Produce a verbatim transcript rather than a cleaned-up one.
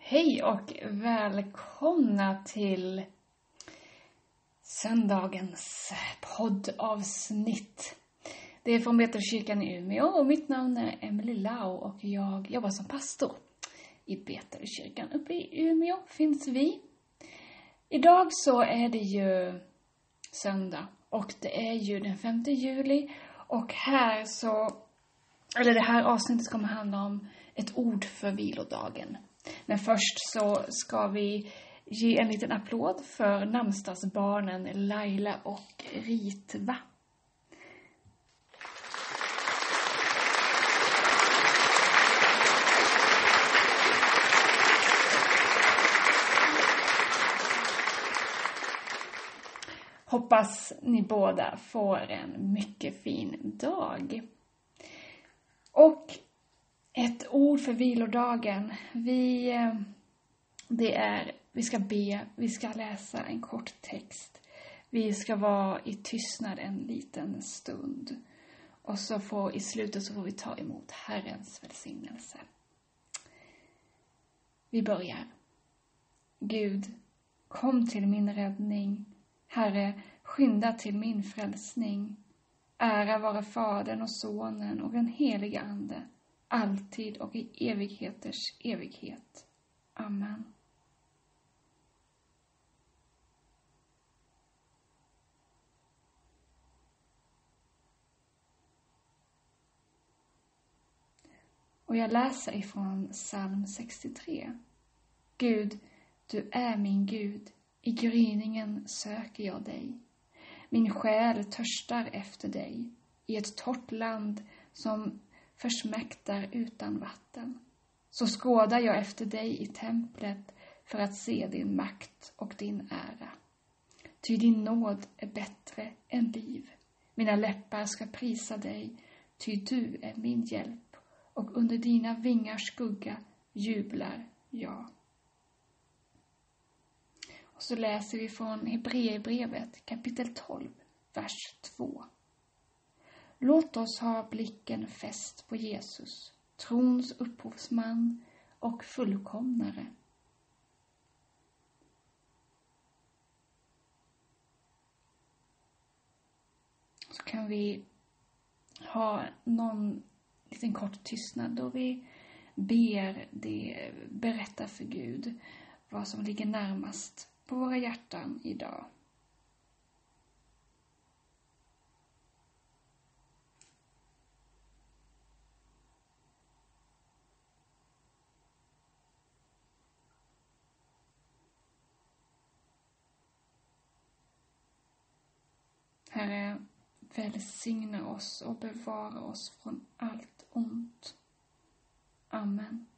Hej och välkomna till söndagens poddavsnitt. Det är från Betelkyrkan i Umeå och mitt namn är Emily Lau och jag jobbar som pastor i Betelkyrkan uppe i Umeå finns vi. Idag så är det ju söndag och det är ju den femte juli och här så, eller det här avsnittet kommer handla om ett ord för vilodagen. Men först så ska vi ge en liten applåd för namnsdagsbarnen Laila och Ritva. Hoppas ni båda får en mycket fin dag. Och ett ord för vilodagen. Vi, det är, vi ska be, vi ska läsa en kort text. Vi ska vara i tystnad en liten stund. Och så får, i slutet så får vi ta emot Herrens välsignelse. Vi börjar. Gud, kom till min räddning. Herre, skynda till min frälsning. Ära vare Fadern och Sonen och den heliga Ande. Alltid och i evigheters evighet. Amen. Och jag läser ifrån psalm sextiotre. Gud, du är min Gud. I gryningen söker jag dig. Min själ törstar efter dig. I ett torrt land som försmäktar utan vatten. Så skådar jag efter dig i templet för att se din makt och din ära. Ty din nåd är bättre än liv. Mina läppar ska prisa dig, ty du är min hjälp. Och under dina vingars skugga jublar jag. Och så läser vi från Hebreerbrevet kapitel tolv, vers två. Låt oss ha blicken fäst på Jesus, trons upphovsman och fullkomnare. Så kan vi ha någon liten kort tystnad då vi ber det, berätta för Gud vad som ligger närmast på våra hjärtan idag. Herre, välsigna oss och bevara oss från allt ont. Amen.